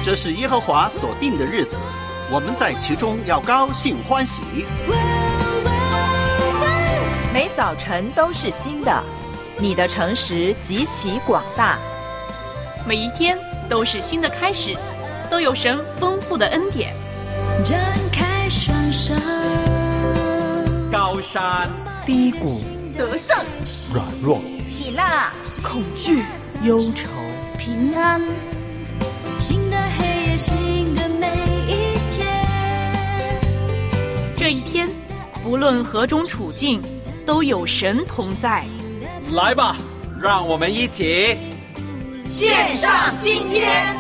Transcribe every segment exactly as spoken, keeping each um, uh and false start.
这是耶和华所定的日子，我们在其中要高兴欢喜。 每早晨都是新的，你的诚实极其广大。 每一天都是新的开始，都有神丰富的恩典。 张开双手， 高山低谷， 得胜软弱， 喜乐恐惧忧愁， 平安。 新的黑夜，新的每一天。 这一天不论何种处境，都有神同在。 来吧，让我们一起献上今天。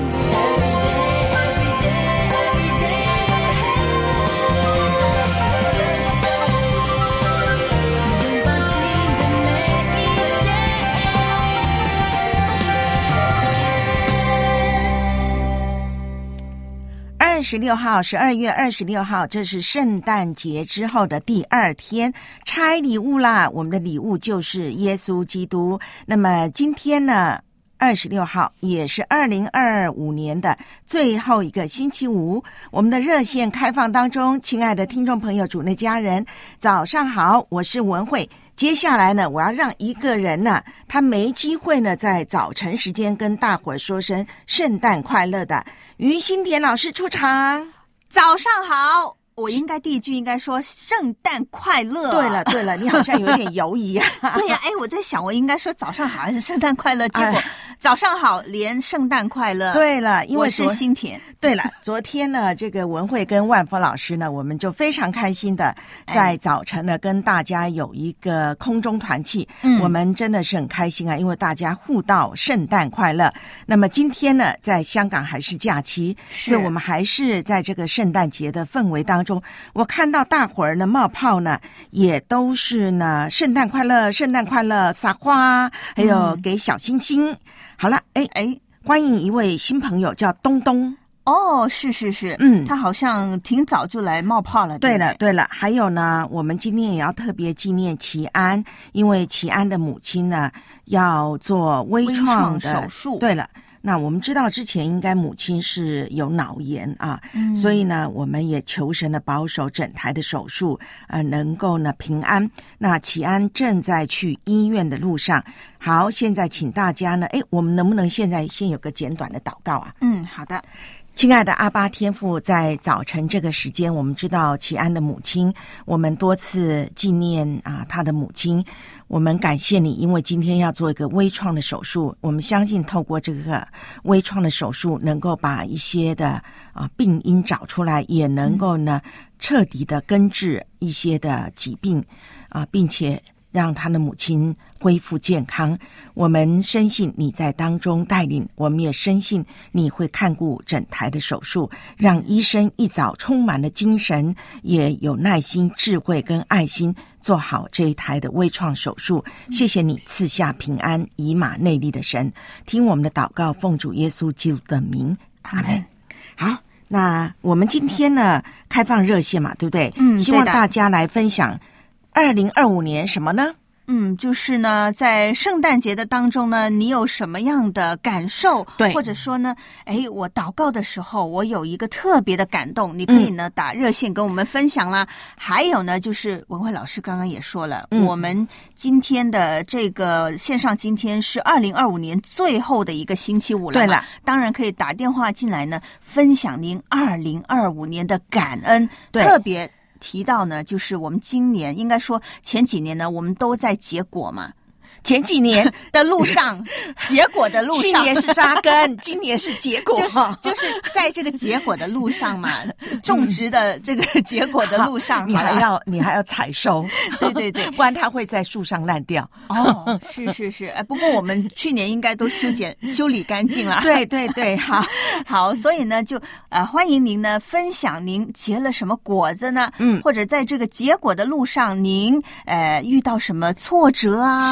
二十六号，十二月二十六号，这是圣诞节之后的第二天，拆礼物啦！我们的礼物就是耶稣基督。那么今天呢，二十六号也是二零二五年的最后一个星期五，我们的热线开放当中，亲爱的听众朋友、主内家人，早上好，我是文慧。接下来呢，我要让一个人呢，他没机会呢，在早晨时间跟大伙儿说声圣诞快乐的于新田老师出场。 早上好，我应该第一句应该说圣诞快乐。 对了对了，你好像有点犹疑啊。 对呀、啊，哎，我在想我应该说早上好还是圣诞快乐，结果、哎、早上好连圣诞快乐。 对了，因为我是新田。 对了，昨天呢，这个文慧跟万峰老师呢，我们就非常开心的在早晨呢、哎、跟大家有一个空中团契、嗯、我们真的是很开心啊，因为大家互道圣诞快乐。那么今天呢，在香港还是假期，所以我们还是在这个圣诞节的氛围当中，我看到大伙儿呢冒泡呢也都是呢圣诞快乐圣诞快乐撒花，还有给小星星、嗯、好了，哎哎，欢迎一位新朋友叫东东。 哦，是是是， 嗯， 他好像挺早就来冒泡了。 对了对对对了，还有呢，我们今天也要特别纪念齐安，因为齐安的母亲呢要做微创的手术。 对了，那我们知道之前应该母亲是有脑炎啊、 嗯、 所以呢我们也求神的保守整台的手术呃能够呢平安。那齐安正在去医院的路上。好，现在请大家呢，诶，我们能不能现在先有个简短的祷告啊？ 嗯，好的。 亲爱的阿爸天父，在早晨这个时间，我们知道齐安的母亲，我们多次纪念啊他的母亲，我们感谢你，因为今天要做一个微创的手术，我们相信透过这个微创的手术，能够把一些的啊病因找出来，也能够呢彻底的根治一些的疾病啊，并且让他的母亲恢复健康。我们深信你在当中带领，我们也深信你会看顾整台的手术，让医生一早充满了精神，也有耐心、智慧跟爱心做好这一台的微创手术。谢谢你赐下平安以马内利的神，听我们的祷告，奉主耶稣基督的名，阿们。好，那我们今天呢开放热线嘛，对不对？ 嗯， 希望大家来分享二零二五年什么呢？ 嗯，就是呢，在圣诞节的当中呢，你有什么样的感受？ 对， 或者说呢，哎，我祷告的时候，我有一个特别的感动，你可以呢、嗯、打热线跟我们分享啦。还有呢，就是文慧老师刚刚也说了、嗯，我们今天的这个线上今天是二零二五年最后的一个星期五了。 对了， 当然可以打电话进来呢，分享您二零二五年的感恩，特别。提到呢，就是我们今年应该说前几年呢，我们都在结果嘛。 前几年的路上，结果的路上， 去年是扎根，今年是结果， 就是就是在这个结果的路上嘛，种植的这个结果的路上， 嗯、你还要你还要采收， 对对对， 不然它会在树上烂掉。 哦，是是是，哎，不过我们去年应该都修剪修理干净了。 对对对，好， 好，所以呢，就呃欢迎您呢分享您结了什么果子呢？嗯，或者在这个结果的路上，您呃遇到什么挫折啊？遇到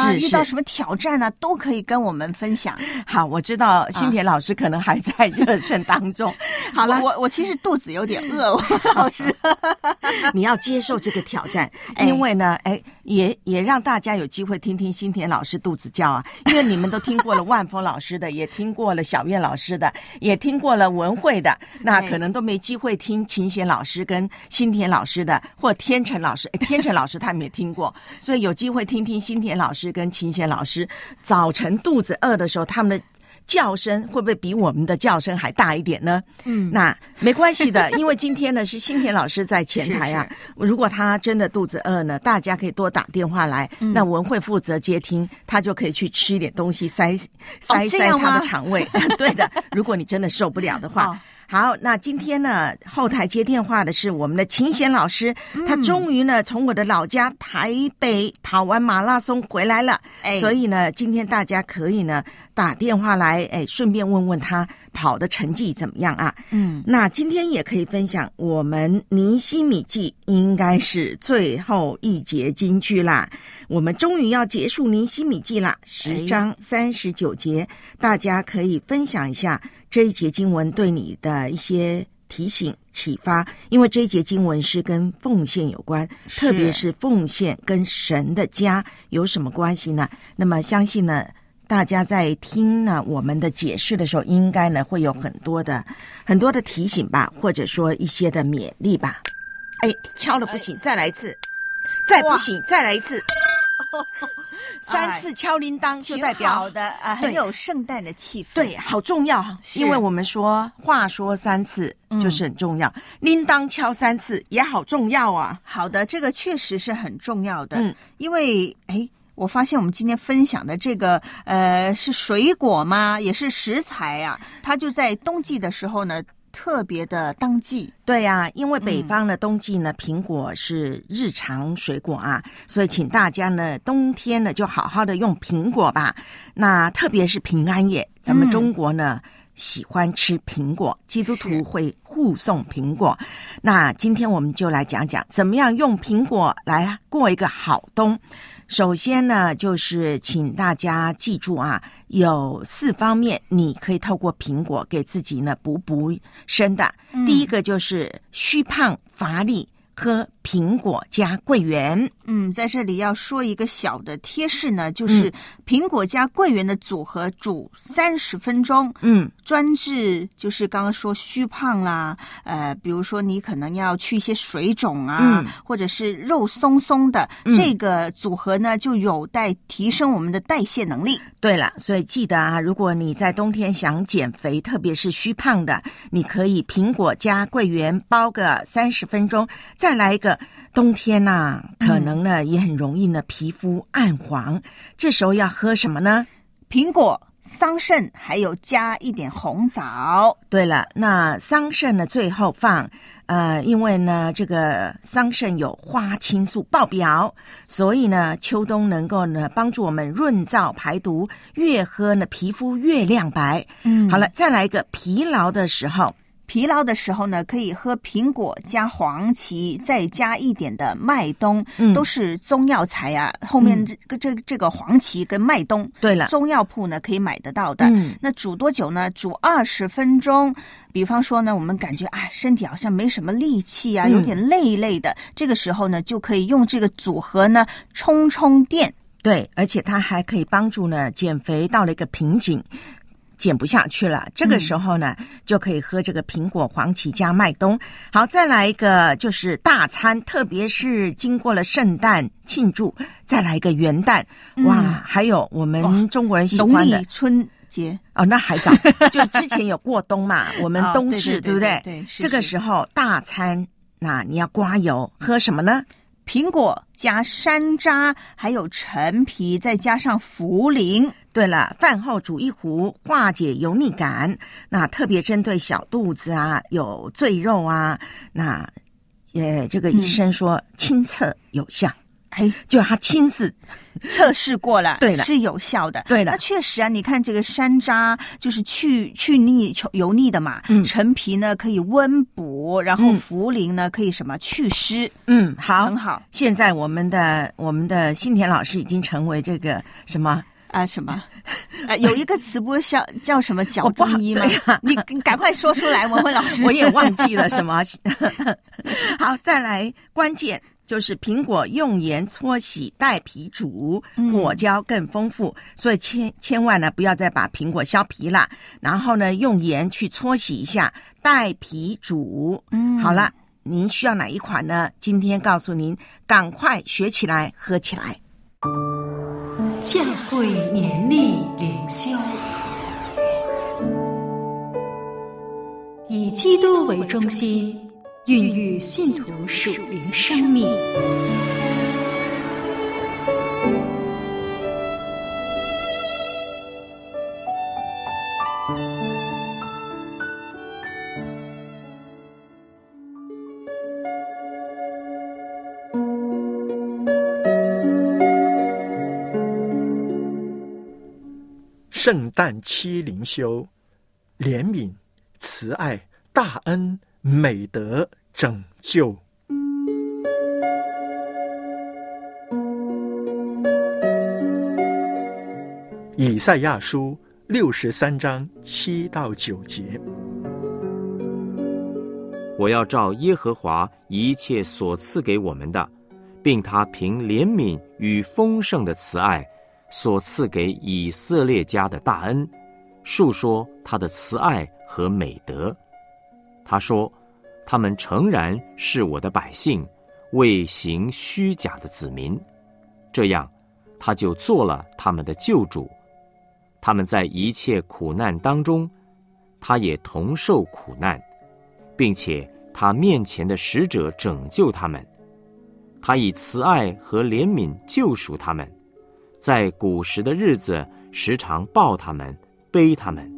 到什么挑战啊，都可以跟我们分享。 好，我知道新田老师可能还在热身当中。好了， 我我其实肚子有点饿，老师， 你要接受这个挑战，因为呢，哎，也也让大家有机会听听新田老师肚子叫啊，因为你们都听过了万峰老师的，也听过了小苑老师的，也听过了文慧的，那可能都没机会听秦贤老师跟新田老师的，或天成老师，哎，天成老师他们也听过，所以有机会听听新田老师跟秦贤老师早晨肚子饿的时候，他们的叫声会不会比我们的叫声还大一点呢？嗯，那没关系的，因为今天呢是新田老师在前台啊。是是，如果他真的肚子饿呢，大家可以多打电话来，嗯、那文慧负责接听，他就可以去吃一点东西塞塞、哦、塞他的肠胃。对的，如果你真的受不了的话。哦，好，那今天呢，后台接电话的是我们的秦贤老师，嗯、他终于呢从我的老家台北跑完马拉松回来了，哎，所以呢，今天大家可以呢打电话来，哎，顺便问问他跑的成绩怎么样啊？嗯，那今天也可以分享我们尼西米记应该是最后一节金句啦，我们终于要结束尼西米记啦，十章三十九节，大家可以分享一下这一节经文对你的一些提醒启发，因为这一节经文是跟奉献有关，特别是奉献跟神的家有什么关系呢？那么相信呢，大家在听呢我们的解释的时候，应该呢会有很多的很多的提醒吧，或者说一些的勉励吧。哎，敲了不行，再来一次，再不行，再来一次。三次敲铃铛就代表好的啊，很有圣诞的气氛。 对，好重要，因为我们说话说三次就是很重要，嗯、铃铛敲三次也好重要啊。 好的，这个确实是很重要的，嗯，因为哎。我发现我们今天分享的这个呃是水果吗？也是食材啊，它就在冬季的时候呢特别的当季。 对呀、啊，因为北方的冬季呢、嗯、苹果是日常水果啊，所以请大家呢冬天呢就好好的用苹果吧。那特别是平安夜，咱们中国呢、嗯、喜欢吃苹果，基督徒会护送苹果。那今天我们就来讲讲怎么样用苹果来过一个好冬。首先呢，就是请大家记住啊，有四方面你可以透过苹果给自己呢补补身的、嗯、第一个就是虚胖乏力，喝苹果加桂圆。 嗯，在这里要说一个小的贴士呢，就是苹果加桂圆的组合煮三十分钟。嗯，专治就是刚刚说虚胖啦，呃，比如说你可能要去一些水肿啊，嗯、或者是肉松松的、嗯，这个组合呢就有待提升我们的代谢能力。 对了，所以记得啊，如果你在冬天想减肥，特别是虚胖的，你可以苹果加桂圆煲个三十分钟。再来一个，冬天呐、啊，可能呢、嗯、也很容易呢皮肤暗黄，这时候要喝什么呢？ 苹果、桑葚，还有加一点红枣。 对了，那桑葚呢最后放，呃，因为呢这个桑葚有花青素爆表，所以呢秋冬能够呢帮助我们润燥排毒，越喝呢皮肤越亮白。嗯，好了，再来一个疲劳的时候。 疲劳的时候呢，可以喝苹果加黄芪，再加一点的麦冬，嗯、都是中药材啊。后面这个、嗯、这这个黄芪跟麦冬， 对了， 中药铺呢可以买得到的。嗯、那煮多久呢？煮二十分钟。比方说呢，我们感觉啊，身体好像没什么力气啊，有点累累的，嗯、这个时候呢，就可以用这个组合呢充充电。 对，而且它还可以帮助呢减肥到了一个瓶颈。减不下去了，这个时候呢、嗯、就可以喝这个苹果黄芪加麦冬。好，再来一个就是大餐，特别是经过了圣诞庆祝，再来一个元旦、嗯、哇，还有我们中国人喜欢的农历春节哦，那还早就之前有过冬嘛我们冬至、哦、对, 对, 对, 对不对？ 对，是是， 这个时候大餐，那你要刮油，喝什么呢？ 苹果加山楂，还有陈皮，再加上茯苓。 对了，饭后煮一壶，化解油腻感。那特别针对小肚子啊，有赘肉啊，那也这个医生说亲测有效。 哎， 就他亲自测试过了， 对了， 是有效的， 对了。 那确实啊，你看这个山楂就是去去腻油腻的嘛，嗯，陈皮呢可以温补，然后茯苓呢可以什么去湿， 嗯，好， 很好。 现在我们的我们的新田老师已经成为这个什么啊什么？呃，有一个词不是叫叫什么脚中医吗？啊、你赶快说出来，文慧老师。 我也忘记了什么。好，再来关键就是苹果用盐搓洗带皮煮，果胶更丰富，嗯、所以千千万呢不要再把苹果削皮了，然后呢用盐去搓洗一下，带皮煮。嗯，好了，您需要哪一款呢？今天告诉您，赶快学起来，喝起来。 教会年历灵修，以基督为中心，孕育信徒属灵生命。 圣诞期灵修，怜悯、慈爱、大恩、美德、拯救。以赛亚书六十三章七到九节。 我要照耶和华一切所赐给我们的，并他凭怜悯与丰盛的慈爱所赐给以色列家的大恩，述说他的慈爱和美德。他说，他们诚然是我的百姓，未行虚假的子民，这样他就做了他们的救主。他们在一切苦难当中，他也同受苦难，并且他面前的使者拯救他们。他以慈爱和怜悯救赎他们，在古时的日子时常抱他们，背他们。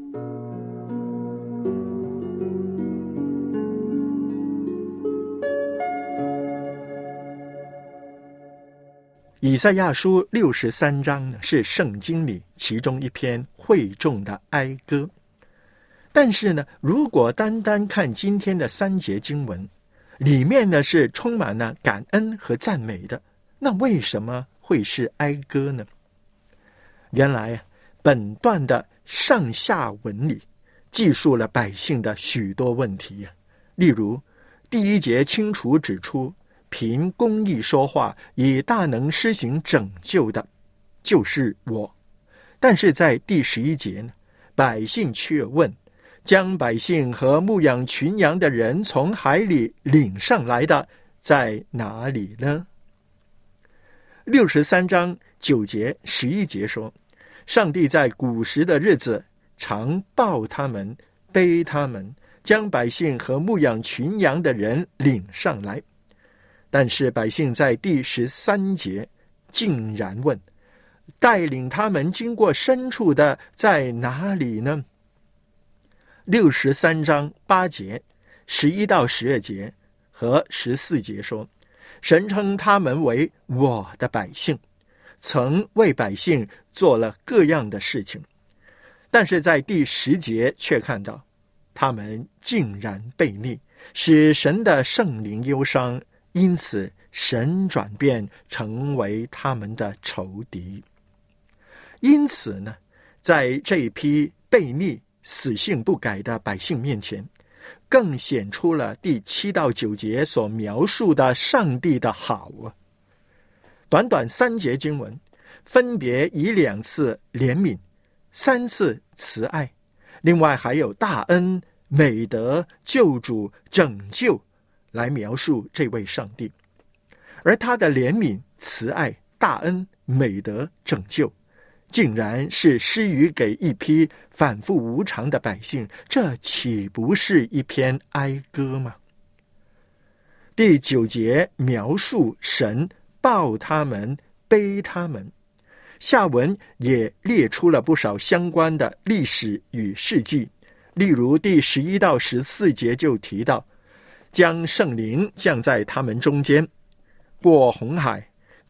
以赛亚书六十三章呢，是圣经里其中一篇会众的哀歌。但是呢，如果单单看今天的三节经文，里面呢是充满了感恩和赞美的，那为什么会是哀歌呢？原来本段的上下文里记述了百姓的许多问题，例如第一节清楚指出，凭公义说话，以大能施行拯救的就是我。但是在第十一节呢，百姓却问，将百姓和牧养群羊的人从海里领上来的在哪里呢？六十三章九节十一节说，上帝在古时的日子常抱他们，背他们，将百姓和牧养群羊的人领上来。但是百姓在第十三节竟然问，带领他们经过深处的在哪里呢？六十三章八节、十一到十二节和十四节说，神称他们为我的百姓，曾为百姓做了各样的事情。但是在第十节却看到，他们竟然悖逆，使神的圣灵忧伤，因此神转变成为他们的仇敌。因此呢，在这一批悖逆死性不改的百姓面前，更显出了第七到九节所描述的上帝的好啊。短短三节经文，分别以两次怜悯、三次慈爱，另外还有大恩、美德、救主、拯救来描述这位上帝。而他的怜悯、慈爱、大恩、美德、拯救，竟然是施予给一批反复无常的百姓，这岂不是一篇哀歌吗？第九节描述神抱他们，背他们，下文也列出了不少相关的历史与事迹。例如第十一到十四节就提到，将圣灵降在他们中间，过红海，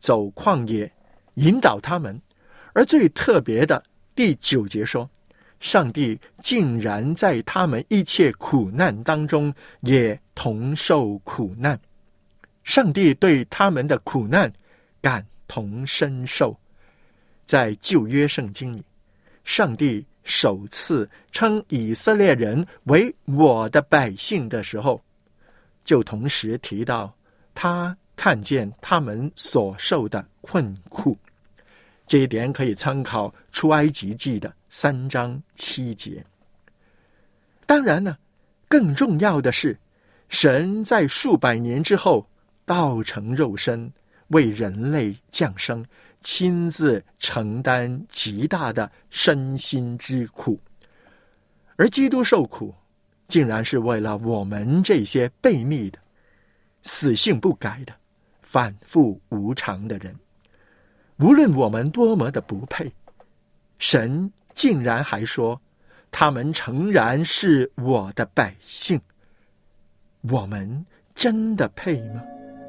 走旷野，引导他们。而最特别的第九节说，上帝竟然在他们一切苦难当中也同受苦难。上帝对他们的苦难感同身受。在旧约圣经里，上帝首次称以色列人为我的百姓的时候，就同时提到他看见他们所受的困苦。这一点可以参考出埃及记的三章七节。当然呢，更重要的是，神在数百年之后道成肉身，为人类降生，亲自承担极大的身心之苦。而基督受苦，竟然是为了我们这些悖逆的、死性不改的、反复无常的人。无论我们多么的不配，神竟然还说他们诚然是我的百姓。我们真的配吗？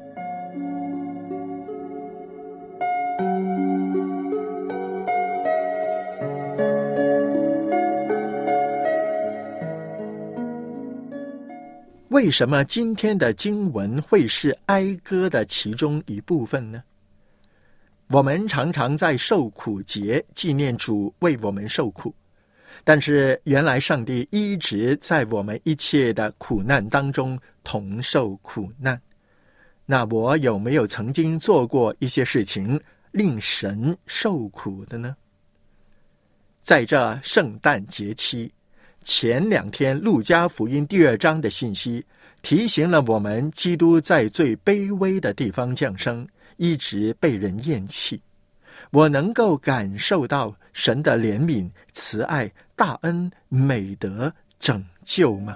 为什么今天的经文会是哀歌的其中一部分呢？我们常常在受苦节纪念主为我们受苦，但是原来上帝一直在我们一切的苦难当中同受苦难。那我有没有曾经做过一些事情令神受苦的呢？在这圣诞节期，前两天路加福音第二章的信息提醒了我们，基督在最卑微的地方降生，一直被人厌弃。我能够感受到神的怜悯、慈爱、大恩、美德、拯救吗？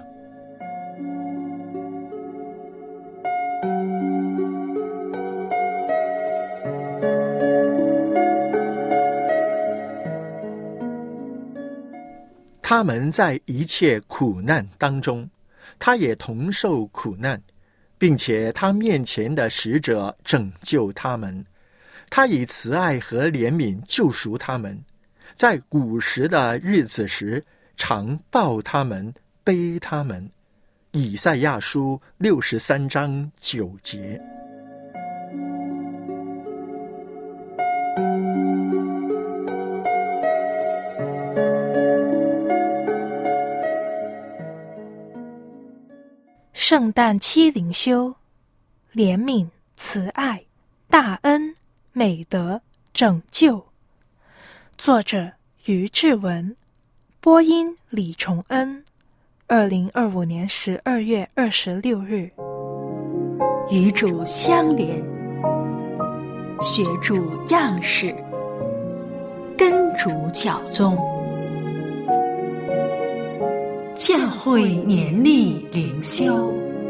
他们在一切苦难当中，他也同受苦难，并且他面前的使者拯救他们，他以慈爱和怜悯救赎他们，在古时的日子时常抱他们，背他们。以赛亚书六十三章九节。 圣诞期灵修，怜悯、慈爱、大恩、美德、拯救。作者于志文，播音李崇恩。二零二五年十二月二十六日。 与主相连，学主样式，跟主脚踪。教会年历灵修。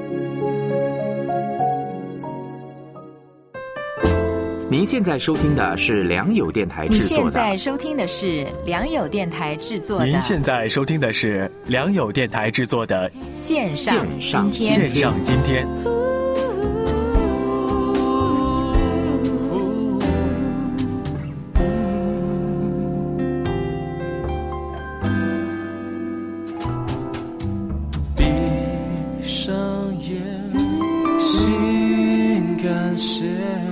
您现在收听的是良友电台制作的。 你现在收听的是良友电台制作的。 您现在收听的是良友电台制作的线上今天。 线上今天。 闭上眼，心感谢。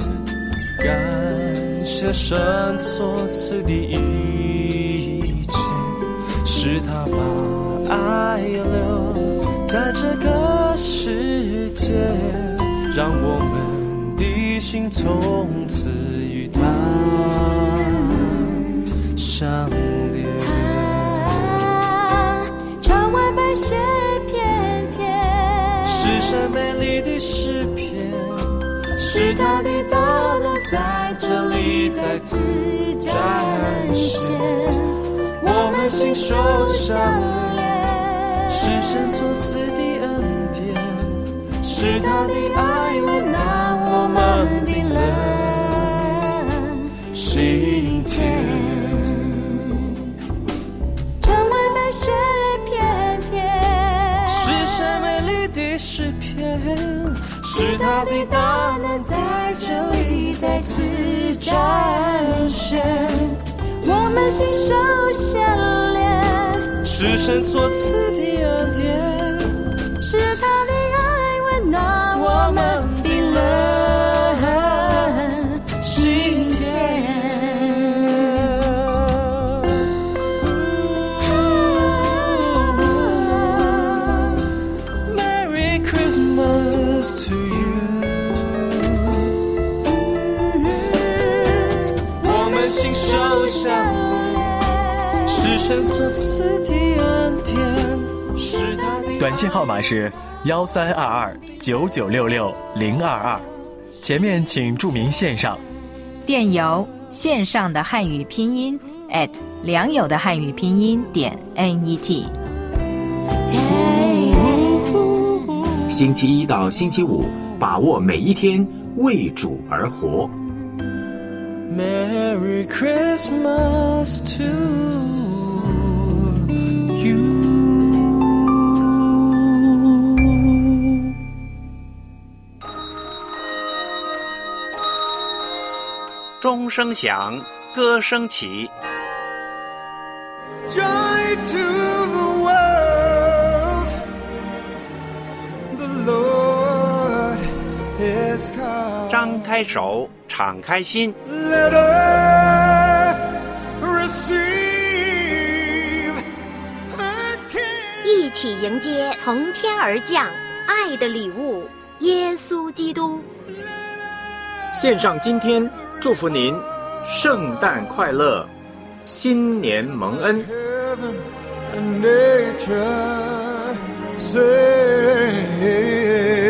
感谢神所赐的一切，是他把爱留在这个世界，让我们的心从此与他相连。 窗外白雪片片， 是神美丽的诗篇，是他的大能在这里再次展现，我们心手相连，是神所赐的恩典，是他的爱温暖我们冰冷心田。窗外白雪片片，是神美丽的诗篇，是他的大能在这里再次展现，我们心手相连，是神所赐的恩典，是他的爱温暖我们冰冷心田。Merry Christmas to you， 我们心手相连，是神所赐的恩典，是他的。 短信号码是幺三二二九九六六零二二，前面请注明线上。 电邮线上的汉语拼音 at 良友的汉语拼音点 net。 星期一到星期五，把握每一天，为主而活。 Merry Christmas to you。 钟声响，歌声起。 Joy to the world, the Lord is come。 张开手，敞开心。 Let earth receive the King。 一起迎接从天而降爱的礼物——耶稣基督。 献上今天，祝福您圣诞快乐，新年蒙恩。 Heaven and nature sing。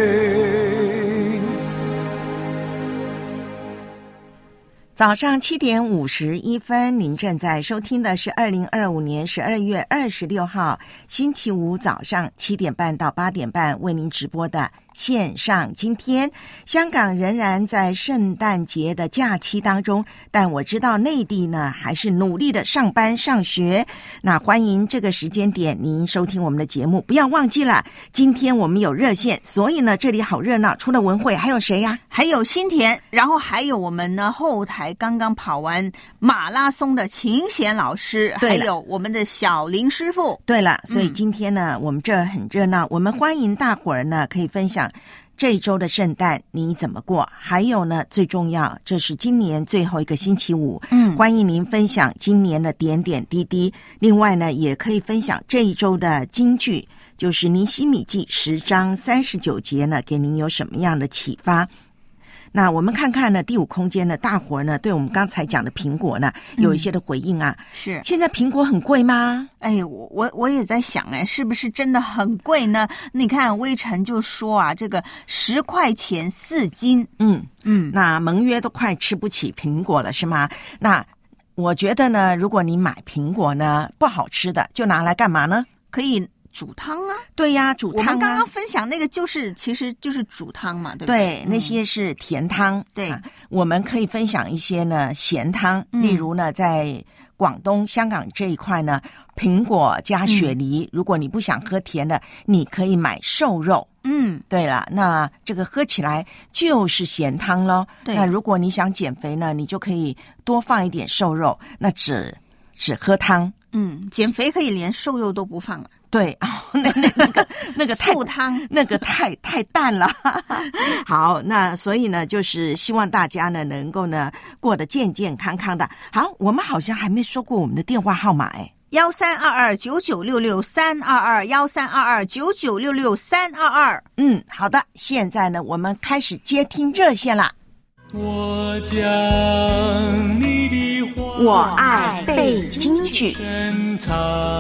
早上七点五十一分，您正在收听的是二零二五年十二月二十六号星期五早上七点半到八点半为您直播的线上今天。香港仍然在圣诞节的假期当中，但我知道内地呢还是努力的上班上学。那欢迎这个时间点您收听我们的节目，不要忘记了今天我们有热线，所以呢这里好热闹，除了文慧还有谁呀？ 还有新田，然后还有我们呢后台刚刚跑完马拉松的秦贤老师，还有我们的小林师傅。 对了，所以今天呢、嗯、我们这儿很热闹，我们欢迎大伙儿呢可以分享这一周的圣诞你怎么过，还有呢最重要，这是今年最后一个星期五，嗯，欢迎您分享今年的点点滴滴。另外呢也可以分享这一周的金句，就是尼希米记十章三十九节呢给您有什么样的启发。那我们看看呢第五空间的大伙呢对我们刚才讲的苹果呢有一些的回应啊、嗯、 是现在苹果很贵吗？ 哎，我我我也在想，哎，是不是真的很贵呢？你看微尘就说啊，这个十块钱四斤， 嗯嗯，那盟约都快吃不起苹果了是吗？那我觉得呢，如果你买苹果呢不好吃的，就拿来干嘛呢？ 可以煮汤啊。 对呀，煮汤啊。 我们刚刚分享那个就是其实就是煮汤嘛，对不对？ 对，那些是甜汤。 对、 啊，我们可以分享一些呢咸汤、嗯、例如呢在广东香港这一块呢，苹果加雪梨、嗯、如果你不想喝甜的，你可以买瘦肉。嗯，对了，那这个喝起来就是咸汤咯。对，那如果你想减肥呢，你就可以多放一点瘦肉，那只只喝汤。 嗯，减肥可以连瘦肉都不放了。 对，哦、那那那个那个素汤， 那个太太淡了。好，那所以呢，就是希望大家呢能够呢过得健健康康的。好，我们好像还没说过我们的电话号码哎， 幺三二二九九六六三二二，幺三二二九九六六三二二。 嗯，好的，现在呢我们开始接听热线啦。 我将你的话， 我爱背京剧， 深藏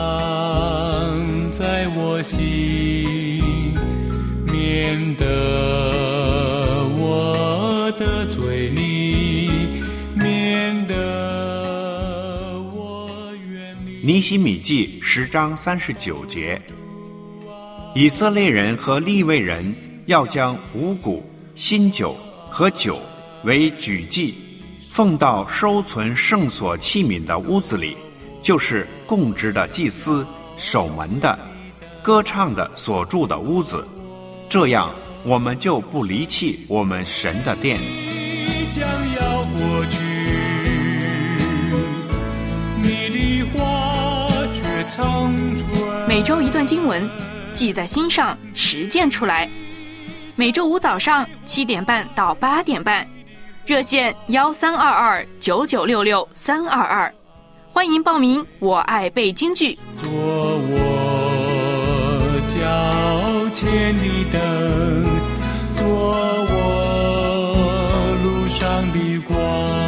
在我心，免得我得罪你，免得我远离。 尼希米记十章三十九节，以色列人和利未人要将五谷、新酒和酒为举祭，奉到收存圣所器皿的屋子里，就是供职的祭司、守门的、歌唱的所住的屋子。这样，我们就不离弃我们神的殿。 将要过去，你的话却长存。 每周一段经文，记在心上，实践出来。每周五早上七点半到八点半，热线幺三二二九九六六三二二，欢迎报名。我爱背京剧。 做我脚前的灯，做我路上的光。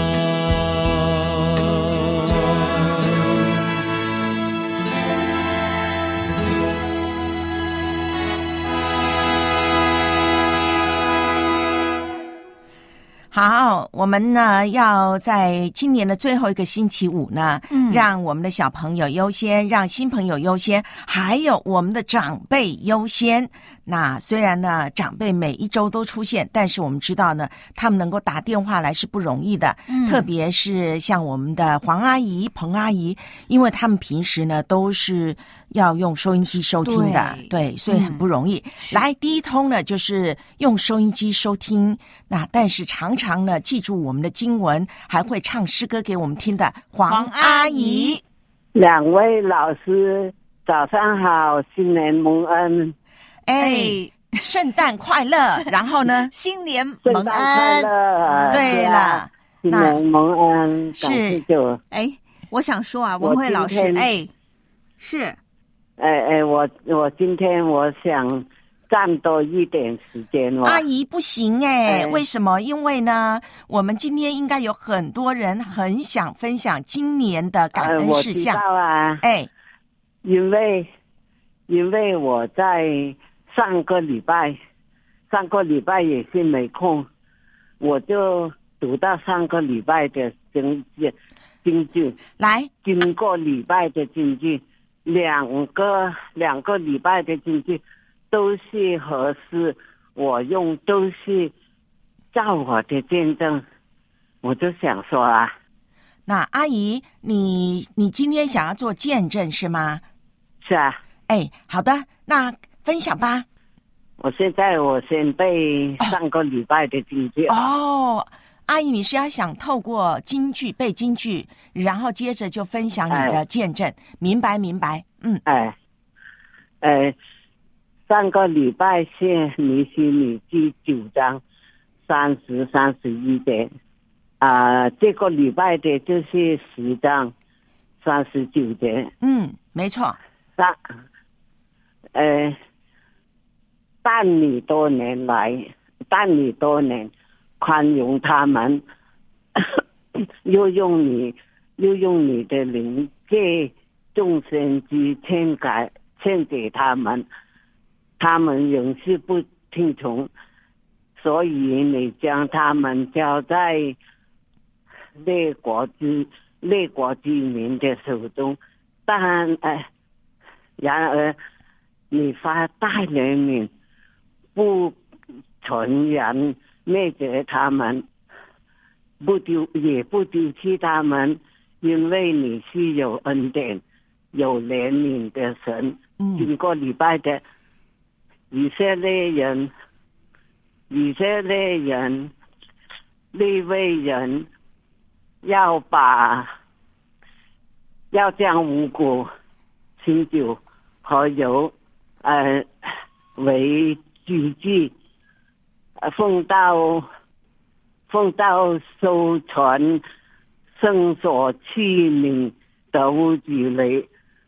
好，我们呢要在今年的最后一个星期五呢，嗯，让我们的小朋友优先，让新朋友优先，还有我们的长辈优先。那虽然呢长辈每一周都出现，但是我们知道呢，他们能够打电话来是不容易的，嗯，特别是像我们的黄阿姨、彭阿姨，因为他们平时呢都是要用收音机收听的， 对, 对，所以很不容易。嗯，来，第一通呢就是用收音机收听，那但是常常呢记住我们的经文，还会唱诗歌给我们听的黄阿姨。 两位老师早上好，新年蒙恩。 哎，圣诞快乐！然后呢，新年蒙恩。 快乐， 对了， 新年蒙恩是。 哎，我想说啊，文慧老师，哎，是， 哎哎，我我今天我想占多一点时间哦。 阿姨不行哎，哎为什么？因为呢，我们今天应该有很多人很想分享今年的感恩事项。 呃、我知道啊， 哎， 因为因为我在。上个礼拜，上个礼拜也是没空，我就读到上个礼拜的经句，经句来， 经过礼拜的经句，两个两个礼拜的经句都是合适我用，都是照我的见证，我就想说啊， 那阿姨，你你今天想要做见证是吗？ 是啊， 哎，好的，那。分享吧。 我现在我先背上个礼拜的京剧。 哦，阿姨，你是要想透过京剧背京剧，然后接着就分享你的见证，哎、明白明白，嗯， 哎，哎，上个礼拜是尼希米记九章三十三十一节，啊、呃，这个礼拜的就是十章三十九节， 嗯，没错， 上，呃。但你多年来，但你多年宽容他们，又用你又用你的灵借众生之劝改劝给他们，他们仍是不听从，所以你将他们交在列国之列国居民的手中，但呃，然而你发大怜悯。不全然灭绝他们，不丢也不丢弃他们，因为你是有恩典、有怜悯的神。嗯、经过礼拜的以色列人、以色列人、利未人，要把要将五谷、清酒和油，呃，为举祭，呃，奉到奉到收存圣所器皿的屋子里，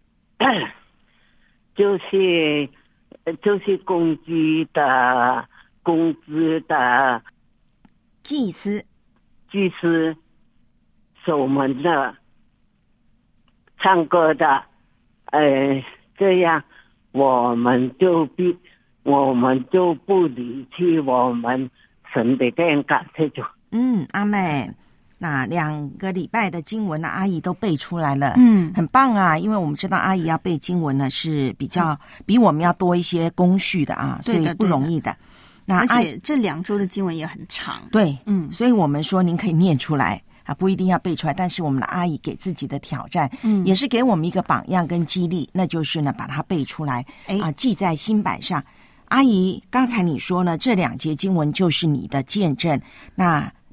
就是就是公祭的公资的祭司， 祭司守门的唱歌的，呃，这样我们就必。我们就不离弃我们神的殿，感谢主。 嗯，阿们。那两个礼拜的经文呢，阿姨都背出来了，嗯，很棒啊！因为我们知道阿姨要背经文呢是比较、嗯、比我们要多一些工序的啊，所以不容易的。 那而且这两周的经文也很长， 对，嗯，所以我们说您可以念出来。啊，不一定要背出来，但是我们的阿姨给自己的挑战，嗯，也是给我们一个榜样跟激励，那就是呢，把它背出来，哎，啊，记在心板上。阿姨，刚才你说呢，这两节经文就是你的见证，那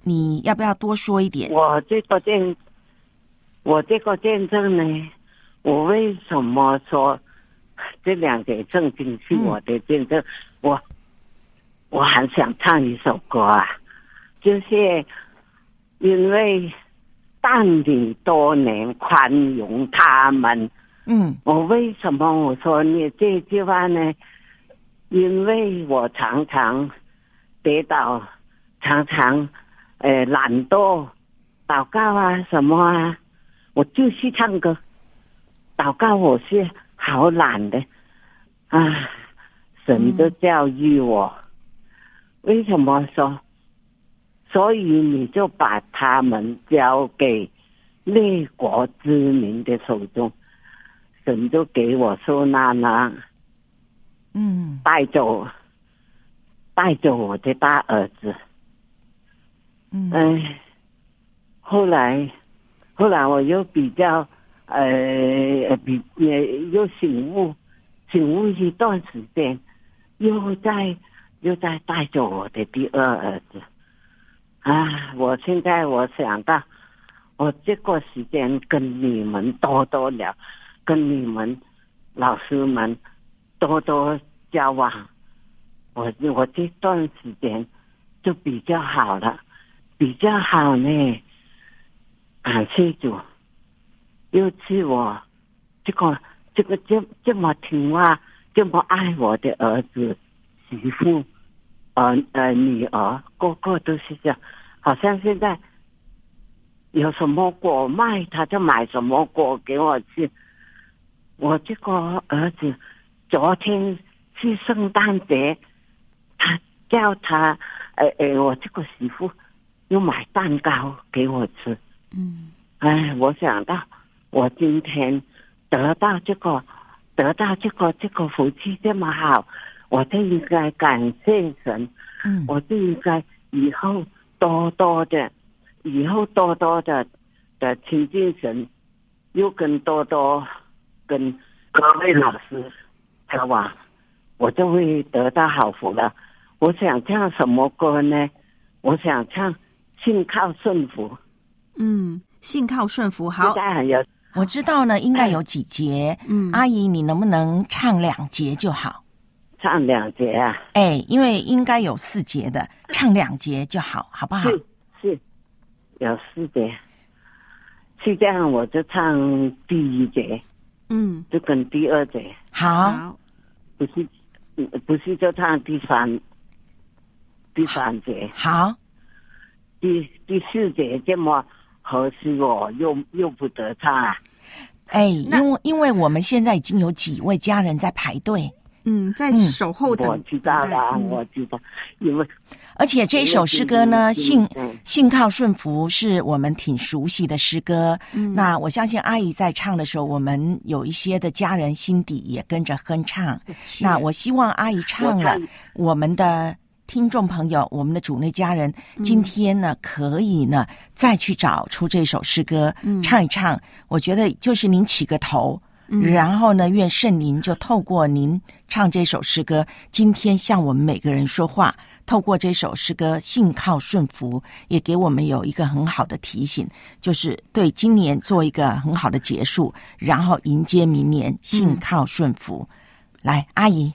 你要不要多说一点？ 我这个见，我这个见证呢，我为什么说这两节圣经是我的见证？嗯、我我很想唱一首歌啊，就是因为但你多年宽容他们。 嗯， 我为什么我说你这句话呢？因为我常常跌倒，常常呃懒惰，祷告啊什么啊，我就去唱歌。祷告我是好懒的啊，神就教育我。嗯、为什么说？所以你就把他们交给列国之民的手中。神就给我受难了， 嗯， 带走，带走我的大儿子， 嗯， 哎，后来，后来我又比较，呃，比也又醒悟，醒悟一段时间，又在又在带走我的第二儿子，啊，我现在我想到，我这个时间跟你们多多聊。跟你们老师们多多交往，我我这段时间就比较好了，比较好呢。感谢主，又是我这个这个这这么听话、这么爱我的儿子、媳妇、呃呃女儿，个个都是这样。好像现在有什么果卖，他就买什么果给我吃。我这个儿子昨天是圣诞节，他叫他，呃呃，我这个媳妇又买蛋糕给我吃。 嗯， 哎，我想到我今天得到这个，得到这个这个福气这么好，我就应该感谢神。 嗯， 我就应该以后多多的，以后多多的的亲近神，又跟多多。跟各位老师交往，我就会得到好福了。我想唱什么歌呢？我想唱信靠顺服。 嗯，信靠顺服。好， 我知道呢，应该有几节。 嗯， 阿姨，你能不能唱两节就好？ 唱两节啊？ 哎，因为应该有四节的，唱两节就好，好不好？ 是是，有四节。是这样，我就唱第一节。 嗯， 就跟第二节好， 不是不是就唱第三第三节好， 第第四节这么合适我又又不得唱啊！ 哎，因为因为我们现在已经有几位家人在排队， 嗯，在守候等。 我知道了，嗯、我知道，因为而且这一首诗歌呢，信信靠顺服是我们挺熟悉的诗歌。 嗯， 那我相信阿姨在唱的时候，我们有一些的家人心底也跟着哼唱。那我希望阿姨唱了，我们的听众朋友，我们的主内家人， 嗯、 今天呢可以呢再去找出这首诗歌、 嗯、 唱一唱。我觉得就是您起个头。 嗯、 然后呢，愿圣灵就透过您唱这首诗歌，今天向我们每个人说话。透过这首诗歌信靠顺服，也给我们有一个很好的提醒，就是对今年做一个很好的结束，然后迎接明年，信靠顺服。嗯、来，阿姨，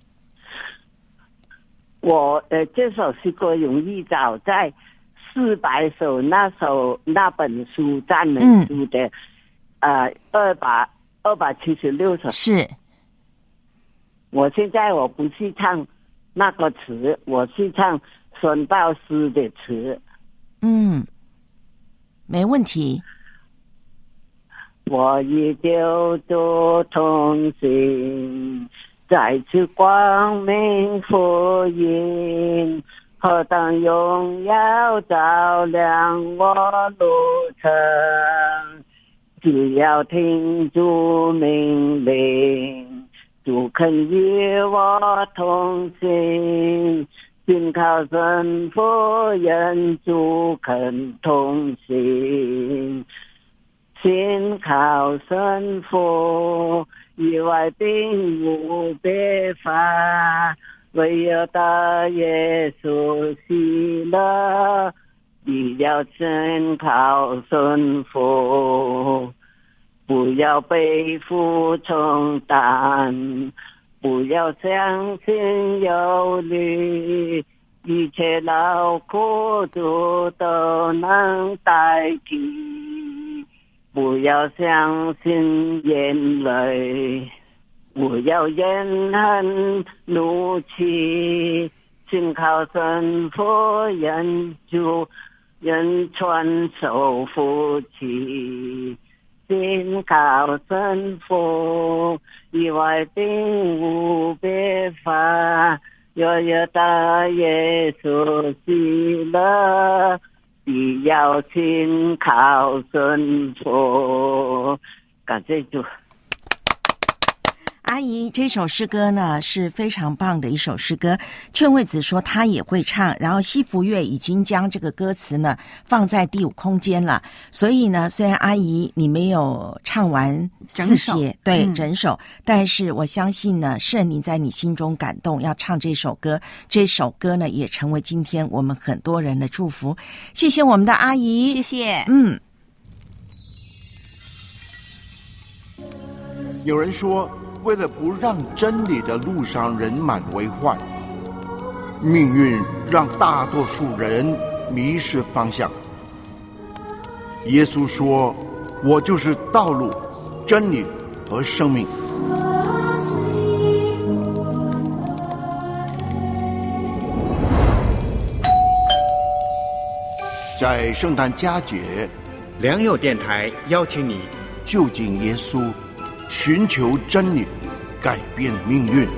我呃这首诗歌容易找在四百首那首那本书赞美书的、嗯、呃二百二百七十六首。 是， 我现在我不是唱那个词，我是唱孙道师的词。 嗯，没问题。 我与救主同行，再次光明福音，何等荣耀照亮我路程。只要听主命令，主肯与我同行，信靠神父人主肯同行，信靠神父以外并无别法，唯有大耶稣喜乐你要信靠顺服，不要背负重担，不要相信有你，一切劳苦主都能代替。不要相信眼泪，不要怨恨怒气，信靠神父人主人传授福气，信靠神父以外并无别法，若有大耶稣喜乐，必要信靠神父。感谢主。 阿姨，这首诗歌呢是非常棒的一首诗歌。劝惠子说她也会唱，然后西福月已经将这个歌词呢放在第五空间了。所以呢，虽然阿姨你没有唱完四节，对、嗯、整首，但是我相信呢，圣灵在你心中感动，要唱这首歌。这首歌呢，也成为今天我们很多人的祝福。谢谢我们的阿姨， 谢谢。 嗯， 有人说，为了不让真理的路上人满为患，命运让大多数人迷失方向。耶稣说：“我就是道路、真理和生命。”在圣诞佳节， 良友电台邀请你就近耶稣，寻求真理，改变命运。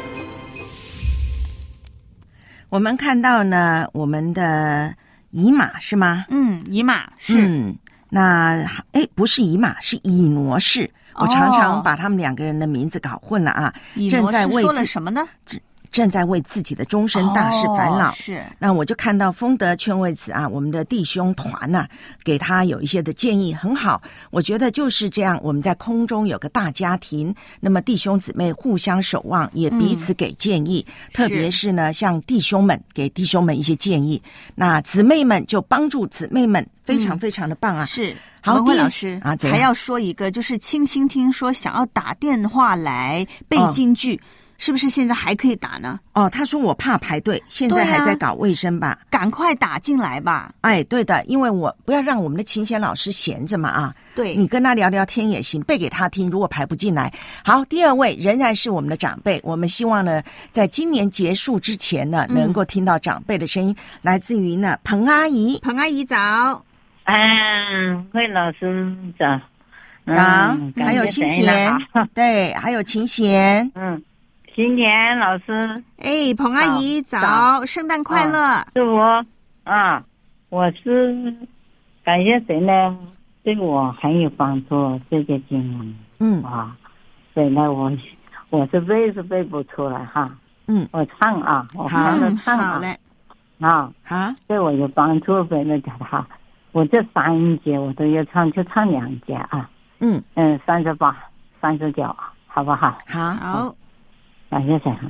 我们看到呢，我们的以马是吗？ 嗯，以马是。 嗯，那哎，不是以马，是以挪士。我常常把他们两个人的名字搞混了啊。 以挪士说了什么呢？ 正在为自己的终身大事烦恼、 哦、是。 那我就看到丰德劝慰子啊，我们的弟兄团啊，给他有一些的建议，很好。我觉得就是这样，我们在空中有个大家庭，那么弟兄姊妹互相守望，也彼此给建议、嗯、特别是呢，像弟兄们给弟兄们一些建议，那姊妹们就帮助姊妹们，非常非常的棒啊。 嗯、是。 好， 文慧老师啊， 还要说一个，就是清新听说想要打电话来背京剧。哦，是不是现在还可以打呢？ 哦，他说我怕排队，现在还在搞卫生吧、啊、 赶快打进来吧。 哎，对的，因为我不要让我们的琴弦老师闲着嘛啊。 对， 你跟他聊聊天也行，背给他听，如果排不进来。好，第二位仍然是我们的长辈，我们希望呢在今年结束之前呢、嗯、能够听到长辈的声音，来自于呢彭阿姨。 彭阿姨早。 嗯，慧老师早。 早、嗯、还有新田，对，还有琴弦。 嗯，新田老师， 哎，彭阿姨早，圣诞快乐！ 啊、是我啊，我是感谢谁呢？对我很有帮助，这个经文， 嗯啊，所以呢，我我是背是背不出来哈， 嗯， 我唱啊，我唱着唱啊， 好嘞， 啊啊， 对我有帮助，所以呢，讲哈，我这三节我都要唱，就唱两节啊， 嗯嗯，三十八、三十九，好不好？ 好， 好。 感谢谁哈？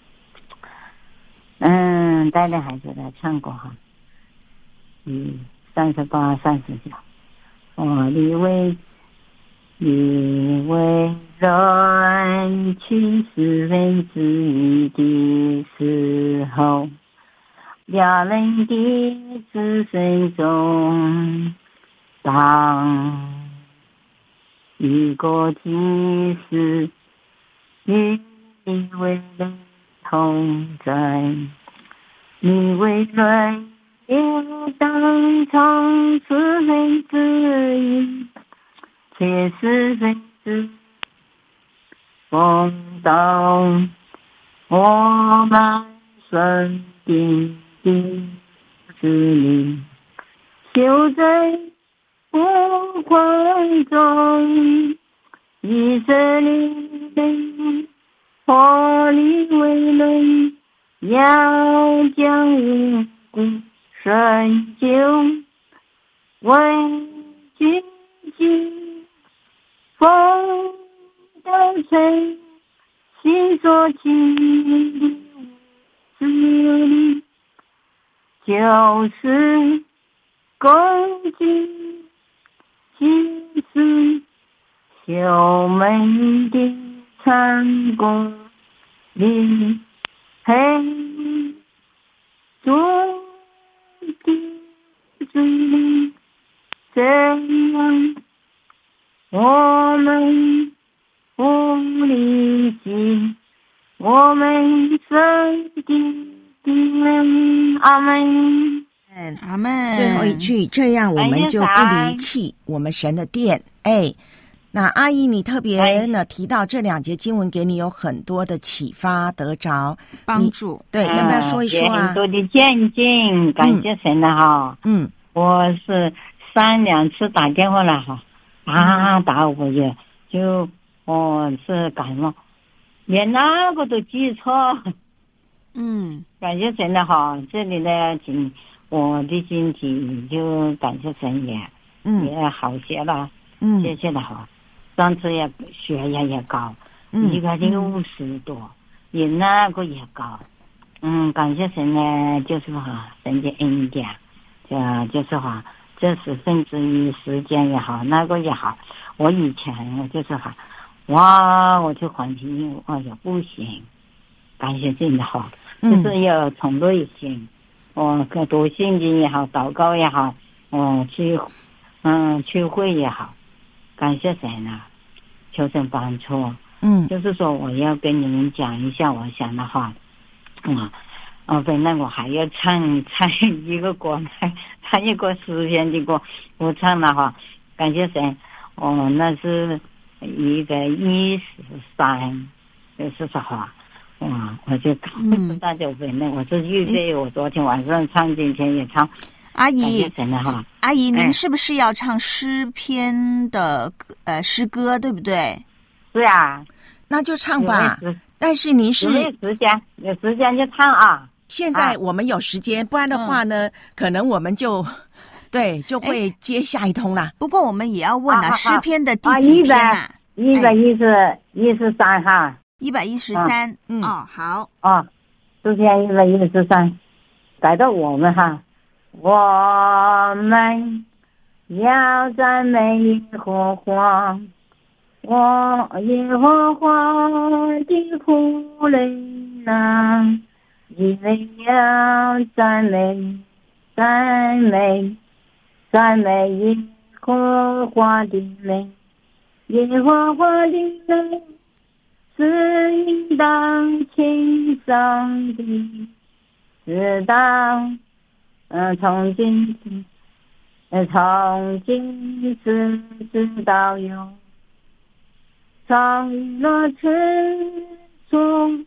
嗯，带领孩子来唱过哈。嗯，三十八、三十九。我的为，你为人去四分之一的时候，两人的子孙中，当一个祭司，你。你为人同在，你为人也当成四分之一，且四分之奉到我们身边的子民，就在我怀中，以色列人。我里为人要将无辜拯救，为君祭风的城，心所起的子里，就是恭敬心思，秀美的成功里，黑中的嘴里，这样我们不离弃我们神的人。阿门。 阿门。 最后一句，这样我们就不离弃我们神的殿。哎，那阿姨，你特别呢提到这两节经文，给你有很多的启发，得着帮助。 对，要不要说一说啊？ 很多的见证，感谢神的哈。 嗯， 我是三两次打电话了哈，打打我也就我是感冒，连那个都记错。 嗯， 感谢神的哈，这里呢，请我的身体就感谢神也， 嗯， 也好些了， 嗯， 谢谢的哈。上次也血压也高， 嗯， 一个六十多，也那个也高，嗯，感谢神呢，就是哈，神的恩典，这就是哈，这十分之一时间也好，那个也好，我以前我就是哈，哇，我去环境我也不行，感谢神的哈。就是要从内心，哦，读圣经也好，祷告也好，哦，去，嗯，聚会也好，感谢神啊，求神帮助。 嗯， 就是说我要跟你们讲一下我想的话，啊，哦，本来我还要唱唱一个歌，唱一个诗篇的歌，我唱了哈，感谢神，哦，那是一个一十三，就是说话。哇！我就告诉大家，本来我是预备，我昨天晚上唱，今天也唱。 阿姨，阿姨，您哎是不是要唱诗篇的呃诗歌，对不对？ 是啊， 那就唱吧。但是您是有没有时间？有时间就唱啊。 现在我们有时间，不然的话呢，可能我们就对就会接下一通啦。 不过我们也要问啊，诗篇的第啊几篇啊？ 一百一十一十三哈。 一百一十三， 嗯， 哦，好， 哦，诗篇一百一十三，改到我们哈，我们要赞美耶和华，我耶和华的仆人呐，因为要赞美赞美赞美耶和华的名，耶和华的名是应当轻松的，直到嗯从今呃从今时直到永，从落之处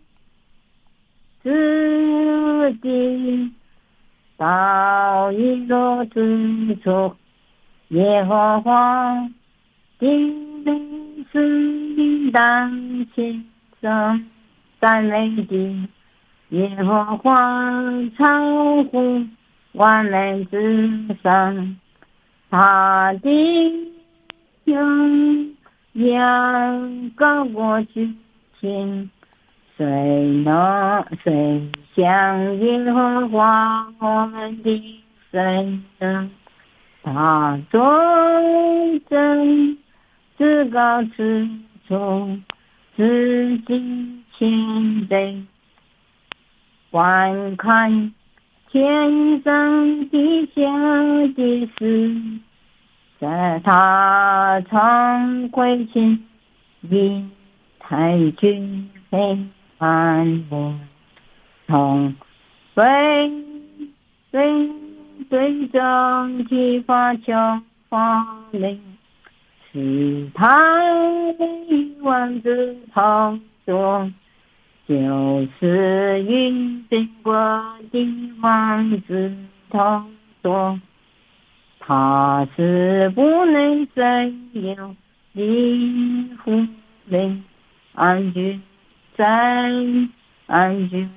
之地到一落之处，耶和华的名是应当轻松赞美的，耶和华超乎万人之上，他的荣耀高过诸天，谁能谁像耶和华我们的神呢？他终正至高之处，自己谦卑，观看天上地下的事，在他常亏欠一太具黑暗我从对对对正气发球发令，是他的王子操作，就是与中国的王子操作，他是不能再有一户人安居在安居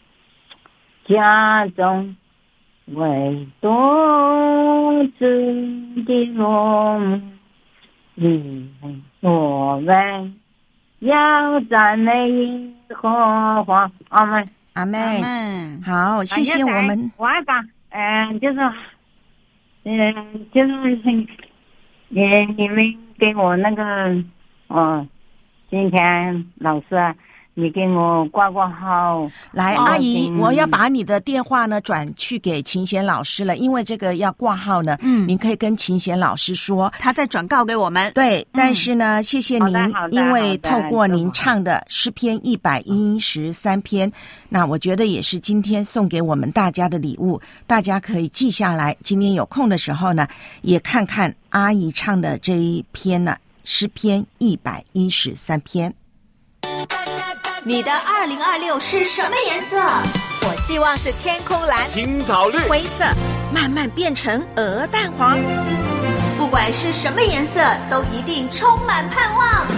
家中，唯独自的落幕，你们我们要赞美耶和华。阿门， 阿门。好，谢谢我们。 我还讲，嗯、呃，就是嗯，就是也你们给我那个哦，今天老师啊，你给我挂挂号。 来， 哦阿姨， 嗯我要把你的电话呢转去给秦贤老师了，因为这个要挂号呢，嗯，您可以跟秦贤老师说， 他再转告给我们。 对，但是呢，谢谢您好的好，的因为好的透过您唱的诗篇一百一十三篇，那我觉得也是今天送给我们大家的礼物，大家可以记下来，今天有空的时候呢，也看看阿姨唱的这一篇呢，诗篇一百一十三篇。 你的二零二六是什么颜色？我希望是天空蓝、 青草绿、 灰色，慢慢变成鹅蛋黄。 不管是什么颜色，都一定充满盼望。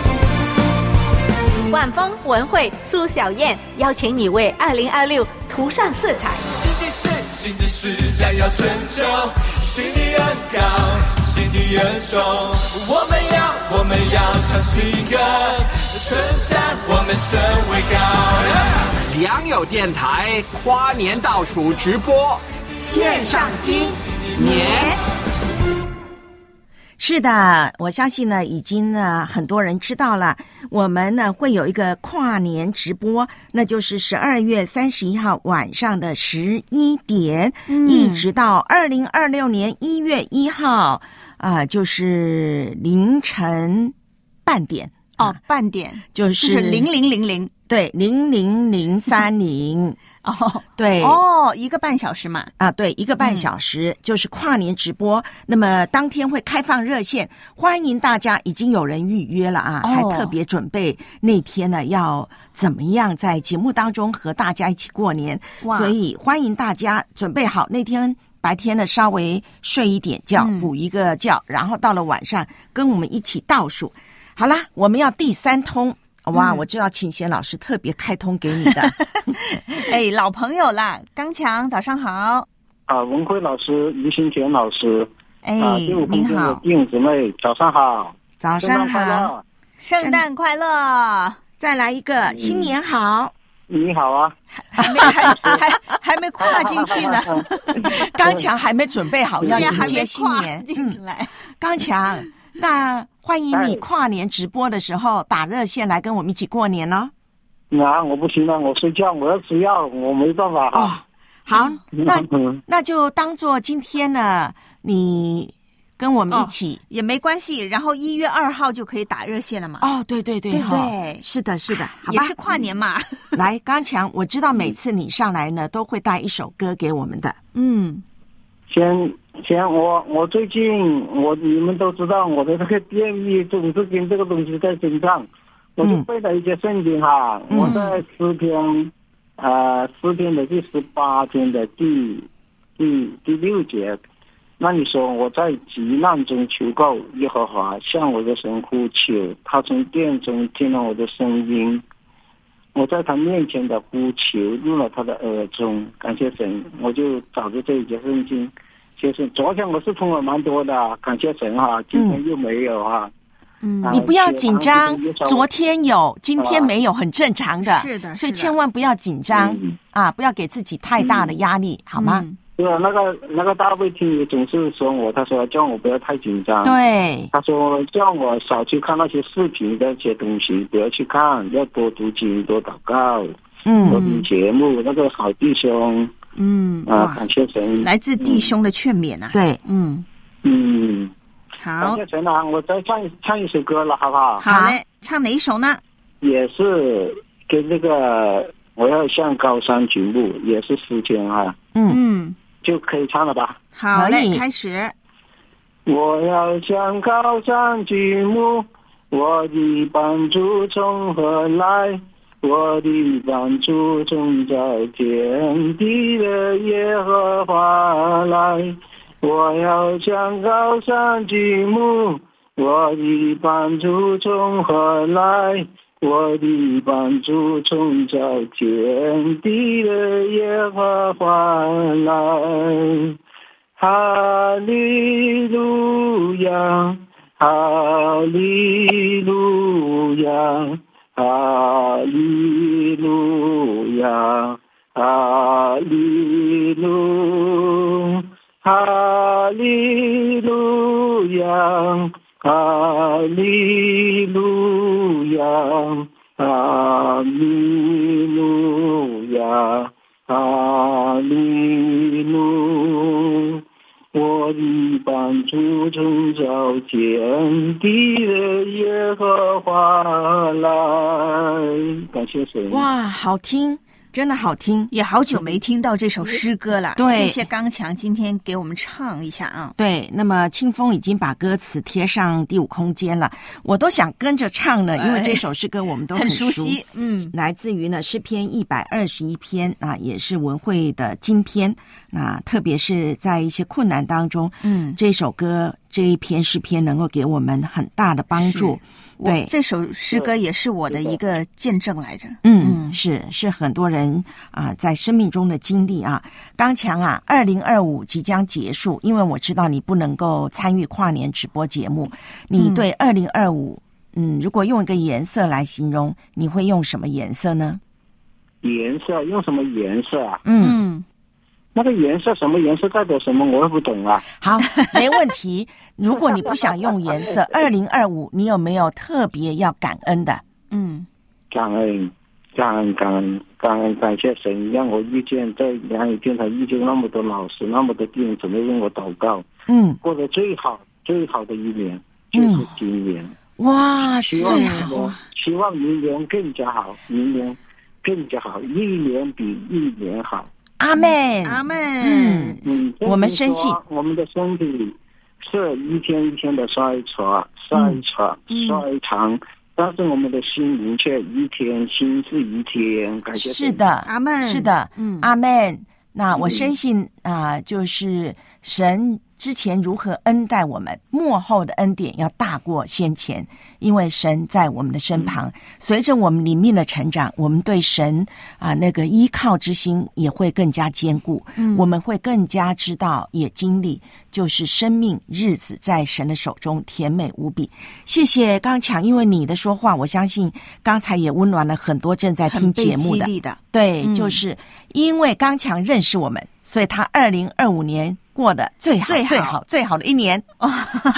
万丰、文慧、苏小燕邀请你为二零二六涂上色彩。 新的事，新的事将要成就，心底恩高，心底恩重。我们要，我们要唱新歌，称赞我们神为高。 良友电台跨年倒数直播， 线上今年。 是的，我相信呢，已经呢很多人知道了，我们呢会有一个跨年直播，那就是十二月三十一号晚上的十一点，嗯、一直到二零二六年一月一号，啊、呃，就是凌晨半点哦，半点就是零零零零， 对，零零零三零。 哦， 对， 哦，一个半小时嘛， 啊，对，一个半小时、嗯、就是跨年直播。那么当天会开放热线，欢迎大家。已经有人预约了啊，哦、还特别准备那天呢要怎么样在节目当中和大家一起过年，所以欢迎大家准备好那天。白天呢稍微睡一点觉，补一个觉、嗯，然后到了晚上跟我们一起倒数。好啦，我们要第三通。哇，我知道秦贤老师特别开通给你的， 哎，老朋友啦，刚强，早上好。 啊，文慧老师，于新田老师， 哎， 啊， 您好， 弟兄姊妹，早上好， 早上好， 圣诞快乐， 再来一个，嗯、新年好。 你好啊， 还没还还还没跨进去呢， 刚强还没准备好要迎接新年进来， 嗯、刚强。那欢迎你跨年直播的时候打热线来跟我们一起过年哦。 啊，我不行了，我睡觉，我要吃药，我没办法。 哦，好，那那就当做今天呢，你跟我们一起、 哦、也没关系。然后一月二号就可以打热线了嘛。 哦，对对对， 对不对？ 哦、是的，是的，好吧， 也是跨年嘛。 来，刚强，我知道每次你上来呢，都会带一首歌给我们的。 嗯， 先。先我我最近我你们都知道我的这个电力总是跟这个东西在身上，我就背了一些圣经哈、嗯，我在诗篇，呃诗篇的第十八篇的第第第六节，那你说我在急难中求告耶和华，向我的神呼求，他从殿中听了我的声音，我在他面前的呼求入了他的耳中，感谢神，我就找着这一节圣经。就是昨天我是通了蛮多的，感谢神哈，今天又没有哈。 嗯，啊、你不要紧张，昨天有，今天没有，很正常的。 是的， 所以千万不要紧张、嗯、啊，不要给自己太大的压力，嗯、好吗？ 对、嗯、啊，那个那个大卫听总是说我，他说叫我不要太紧张。 对， 他说叫我少去看那些视频的一些东西，不要去看，要多读经，多祷告，嗯，多听节目，那个好弟兄。 嗯啊，感谢神， 来自弟兄的劝勉啊。 嗯、对， 嗯嗯， 好， 感谢神啊！我再唱唱一首歌了，好不好？ 好嘞，唱哪一首呢？ 也是跟这个我要向高山举目，也是诗篇啊。 嗯嗯， 就可以唱了吧？ 好嘞，开始。 我要向高山举目，我的帮助从何来？我的帮助从造天地的耶和华来，我要向高山举目，我的帮助从何来？我的帮助从造天地的耶和华来。哈利路亚，哈利路亚。哈利路亚，哈利路，哈利利路亚，哈利路亚，哈利路亚，哈利路。我的帮助从造天地的耶和华来。感谢神。 哇，好听，真的好听， 也好久没听到这首诗歌了。 对， 谢谢刚强今天给我们唱一下啊。 对，那么清风已经把歌词贴上第五空间了，我都想跟着唱了，因为这首诗歌我们都很熟， 很熟悉。嗯， 来自于呢诗篇一百二十一篇啊，也是文慧的金篇。那特别是在一些困难当中，嗯，这首歌这一篇诗篇能够给我们很大的帮助。对， 这首诗歌也是我的一个见证来着。 嗯，是是很多人啊、呃、在生命中的经历啊。刚强啊，二零二五即将结束，因为我知道你不能够参与跨年直播节目，你对二零二五，嗯，如果用一个颜色来形容，你会用什么颜色呢？ 颜色用什么颜色啊？ 嗯。 那个颜色什么颜色代表什么我也不懂啊。 好，没问题。如果你不想用颜色，二零二五你有没有特别要感恩的？ 嗯， 感恩，感恩，感恩，感恩，感谢神让我遇见在良友电台遇见那么多老师，那么多弟兄姊妹为我祷告。 嗯， 过得最好最好的一年就是今年。 嗯、哇， 希望明年，希望明年更加好，明年更加好，一年比一年好。 阿们， 阿们， 嗯嗯，我们深信我们的身体是一天一天的衰挫、衰挫、衰长，但是我们的心灵却一天新是一天。感谢是的， 阿们， 是的， 嗯， 阿们。那我深信啊、呃，就是神之前如何恩待我们，末后的恩典要大过先前，因为神在我们的身旁。随着我们灵命的成长，我们对神啊、呃、那个依靠之心也会更加坚固。嗯，我们会更加知道，也经历，就是生命日子在神的手中甜美无比。谢谢刚强，因为你的说话，我相信刚才也温暖了很多正在听节目的。 很被激励的， 对、 嗯， 就是因为刚强认识我们，所以他二零二五年过得最好最好最好最好的一年。好，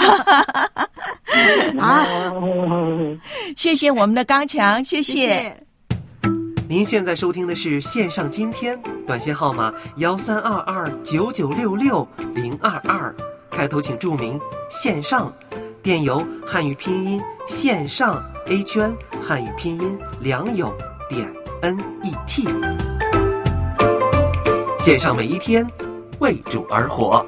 谢谢我们的刚强，谢谢。 谢谢。 您现在收听的是线上今天，短信号码幺三二二九九六六零二二，开头请注明线上，电邮汉语拼音线上 A 圈汉语拼音良友点 N E T。线上每一天，为主而活。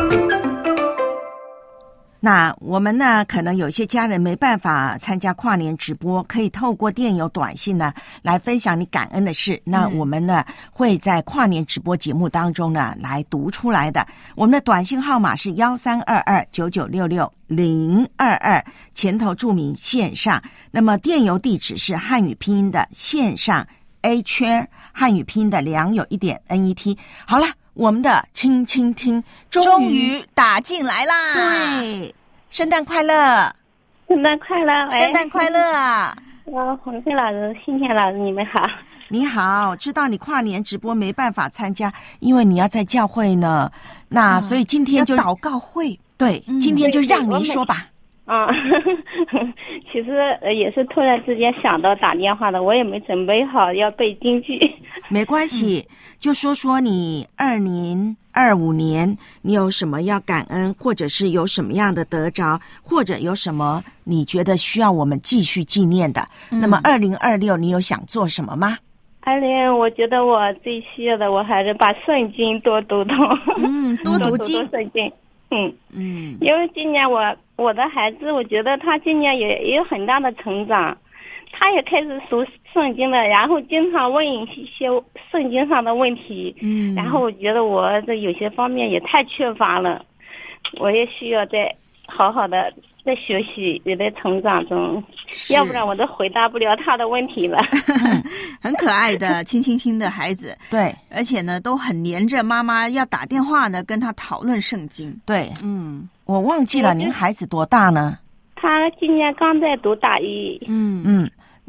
那我们呢，可能有些家人没办法参加跨年直播，可以透过电邮、短信呢来分享你感恩的事。那我们呢、嗯、会在跨年直播节目当中呢来读出来的。我们的短信号码是幺三二二九九六六零二二，前头注明线上。那么电邮地址是汉语拼音的线上 A 圈汉语拼音的良友一点 N E T。好了。我们的轻轻听终于打进来啦！ 对，圣诞快乐， 圣诞快乐， 圣诞快乐！ 呃，洪慧老师、信天老师，你们好。 你好，知道你跨年直播没办法参加，因为你要在教会呢。那、嗯、所以今天就祷告会， 对、嗯，今天就让您说吧。 啊、嗯，其实也是突然之间想到打电话的，我也没准备好要背京剧。 没关系，嗯、就说说你二零二五年你有什么要感恩，或者是有什么样的得着，或者有什么你觉得需要我们继续纪念的。嗯、那么二零二六你有想做什么吗？ 二零，我觉得我最需要的，我还是把圣经多读读。 嗯，多读经， 圣经。嗯嗯， 因为今年我我的孩子，我觉得他今年也也有很大的成长，他也开始读圣经了，然后经常问一些圣经上的问题， 嗯， 然后我觉得我这有些方面也太缺乏了，我也需要再好好的在学习，也在成长中，要不然我都回答不了他的问题了。 很可爱的轻轻听的孩子， 对， 而且呢都很黏着妈妈，要打电话呢跟他讨论圣经。 对， 嗯， 我忘记了您孩子多大呢？ 他今年刚在读大一。 嗯嗯，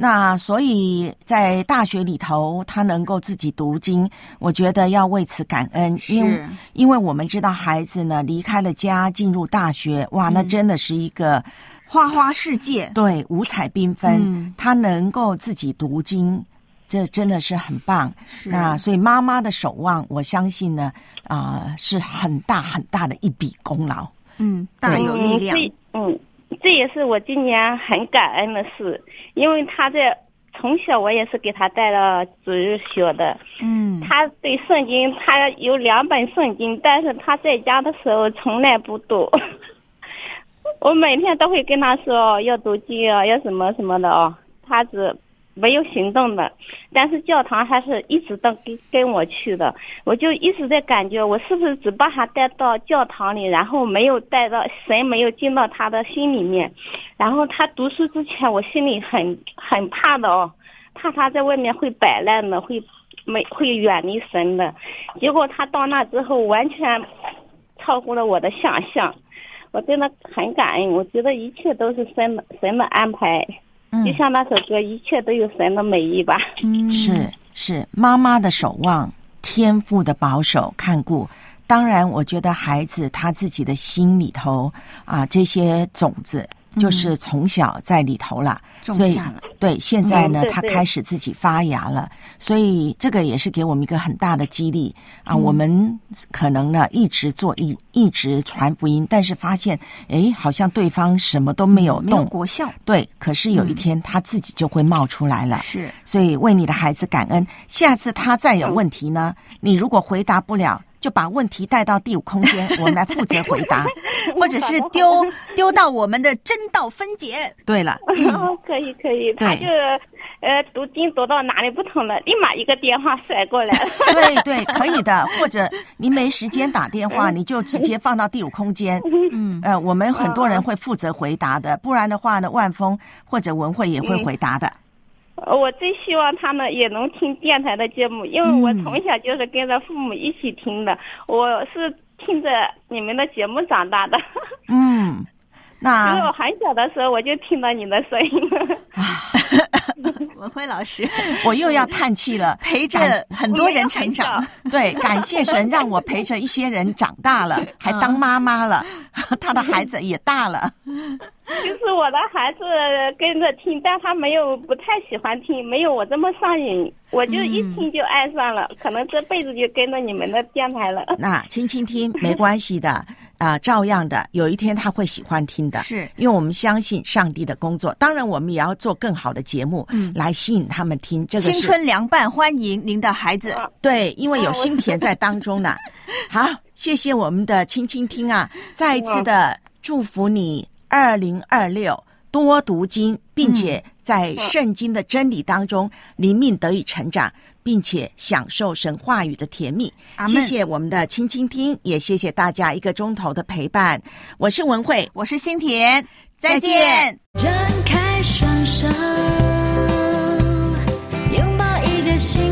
那所以在大学里头他能够自己读经，我觉得要为此感恩，因为因为我们知道孩子呢离开了家进入大学，哇，那真的是一个花花世界， 对，五彩缤纷、 嗯、 他能够自己读经，这真的是很棒。那所以妈妈的守望，我相信呢啊、呃、是很大很大的一笔功劳， 嗯，大有力量。 嗯，这也是我今年很感恩的事，因为他在从小我也是给他带了主日学的， 嗯， 他对圣经他有两本圣经，但是他在家的时候从来不读。我每天都会跟他说要读经啊，要什么什么的哦，他只没有行动的。但是教堂还是一直都跟跟我去的，我就一直在感觉我是不是只把他带到教堂里，然后没有带到神没有进到他的心里面。然后他读书之前，我心里很很怕的哦，怕他在外面会摆烂的，会没会远离神的。结果他到那之后，完全超乎了我的想象。我真的很感恩，我觉得一切都是神的神的安排，嗯、就像那首歌，一切都有神的美意吧。 嗯，是是，妈妈的守望，天父的保守看顾。当然，我觉得孩子他自己的心里头啊，这些种子就是从小在里头了， 种所以下了。 对，现在呢， 嗯、 他开始自己发芽了，所以这个也是给我们一个很大的激励啊。嗯、我们可能呢一直做一一直传福音，但是发现哎，好像对方什么都没有动， 没有果效。 对，可是有一天他自己就会冒出来了。 是、嗯， 所以为你的孩子感恩。下次他再有问题呢，嗯、你如果回答不了，就把问题带到第五空间，我们来负责回答， 或者是丢丢到我们的真道分解。 对了， 嗯、可以可以，他就呃读经读到哪里不同了，立马一个电话甩过来了。 对对，可以的。或者你没时间打电话，你就直接放到第五空间。嗯，呃，我们很多人会负责回答的，不然的话呢，万峰或者文慧也会回答的。 嗯我最希望他们也能听电台的节目，因为我从小就是跟着父母一起听的，嗯、我是听着你们的节目长大的。 嗯，那因为我很小的时候我就听到你的声音了。 文慧老师， 我又要叹气了， 陪着很多人成长。 对，感谢神让我陪着一些人长大了，还当妈妈了，他的孩子也大了。 就是我的孩子跟着听，但他没有不太喜欢听，没有我这么上瘾，我就一听就爱上了，嗯、可能这辈子就跟着你们的电台了。 那轻轻听没关系的啊、呃，照样的，有一天他会喜欢听的。 是， 因为我们相信上帝的工作，当然我们也要做更好的节目，嗯，来吸引他们听。这个是青春凉拌，欢迎您的孩子。 对，因为有心田在当中呢。好，谢谢我们的轻轻听啊，再一次的祝福你。二零二六多读经，并且在圣经的真理当中灵命得以成长，并且享受神话语的甜蜜。谢谢我们的轻轻听，也谢谢大家一个钟头的陪伴。我是文慧， 我是心田，再见。 张开双手，拥抱一个新